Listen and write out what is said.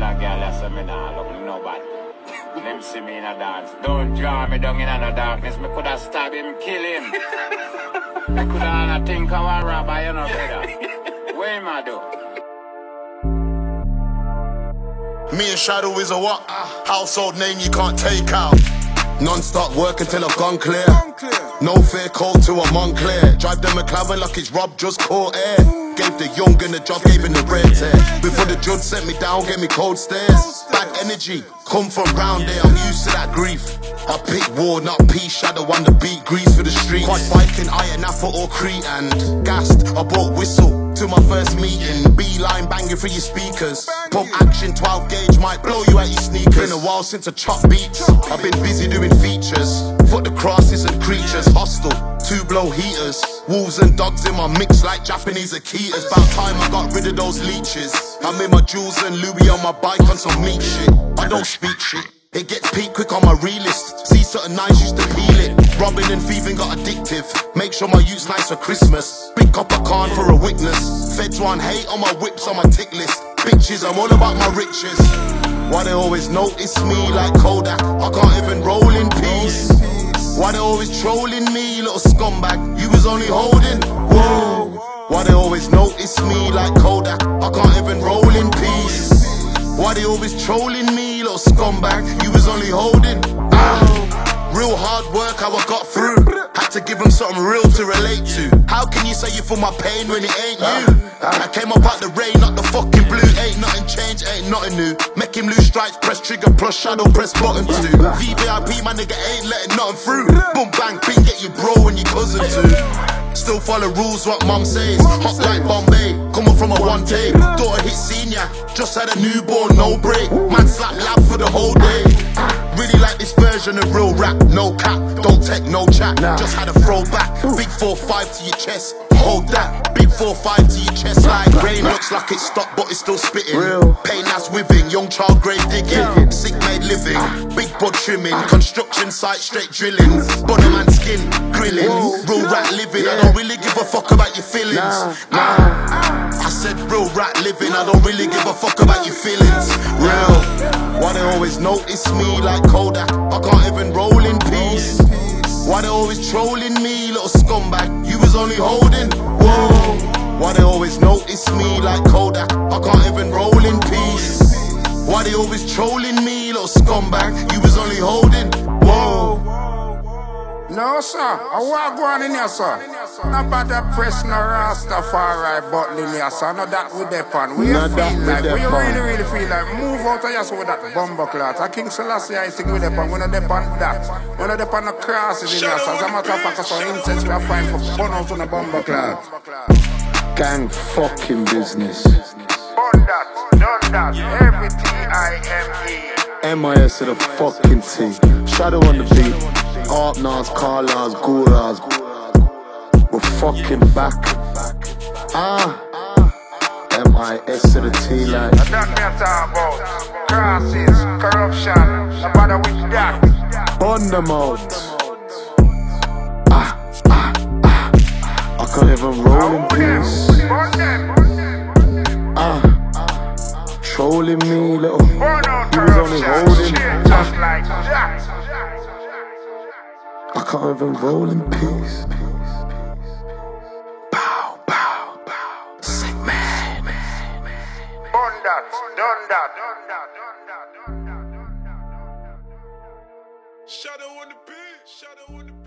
a girl that say me nah look nobody. Them see me in a dance. Don't draw me down in the darkness. Me coulda stab him, kill him. Me coulda think I want robber, you know, brother. What am I do? Me and Shadow is a what? Household name you can't take out. Non-stop work until I've gone clear. No fair code to a Montclair. Drive them a McLaren like it's Rob just caught air. Gave the young and the job, gave him the red tear. Before the judge sent me down, gave me cold stares. Bad energy, come from round there, I'm used to that grief. I pick war, not peace, Shadow on the beat, grease for the streets. Quad biking, Iron Apple or Crete and gassed, I bought whistle to my first meeting. Beeline banging through your speakers. Pump action, 12 gauge might blow you out your sneakers. Been a while since I chopped beats, I've been busy doing features. Foot the crosses and creatures, hostile, 2 blow heaters. Wolves and dogs in my mix like Japanese Akitas. About time I got rid of those leeches. I'm in my jewels and Louis on my bike on some meat shit. I don't speak shit. It gets peak quick on my relist. See certain nights used to peel it. Robbing and thieving got addictive. Make sure my youth's nice for Christmas. Big copper can for a witness. Feds want hate on my whips on my tick list. Bitches, I'm all about my riches. Why they always notice me like Kodak? I can't even roll in peace. Why they always trolling me, little scumbag? You was only holding. Whoa. Why they always notice me like Kodak? I can't even roll in peace. Why they always trolling me, little scumbag? You was only holding. Real hard work, how I got through. Had to give them something real to relate to. How can you say you feel my pain when it ain't you? I came up out the rain, not the fucking blue. Ain't nothing changed, ain't nothing new. Make him lose stripes, press trigger, plus Shadow, press button too. VVIP, my nigga ain't letting nothing through. Boom bang, bing, get your bro and your cousin too. Still follow rules, what mum says. Hot like Bombay, coming from a one take. Daughter hit senior, just had a newborn, no break. Man slap lab for the whole day. Really like this version of real rap, no cap, don't take no chat. Just had a throwback, big 4-5 to your chest. Hold that, big 4-5 to your chest. Like rain looks like it's stopped, but it's still spitting. Pain that's withing, young child grave digging. Sick made living, big bud trimming. Construction site straight drilling. Bonner man skin, grilling. Real rat living, I don't really give a fuck about your feelings. I said real rat living, I don't really give a fuck about your feelings. Real. Why they always notice me like Kodak? I can't even roll in peace. Why they always trolling me, little scumbag? You was only holding. Whoa. Why they always notice me like Kodak? I can't even roll in peace. Why they always trolling me, little scumbag? You was only holding. Whoa. No, sir. I want to go on in here, sir. Not about that press, no Rastafari button in here, sir. Not that with that pan. We feel like, we really feel like, move out of here so with that bumper cloth. I King Selassie, I think with that pan. We're not there on that. We're not there on the crosses in here, sir. As a matter of fact, so incense we are fine for burn out on the bumper cloth. Gang fucking business. Burn that, done that, every T-I-M-E. MIS to the fucking T. Shadow on the beat. Artnars, Carlars, Guras. We're fucking back. MIS to the T like. That's what I'm talking about. Crosses, corruption, no matter with that. Burn them out. I can't even roll in peace. Trolling me, little. He was only holding. Just like that. I can't even roll in peace. Bow, bow, bow. Sick man. Done that, done that. Shadow on the beat, Shadow on the beat.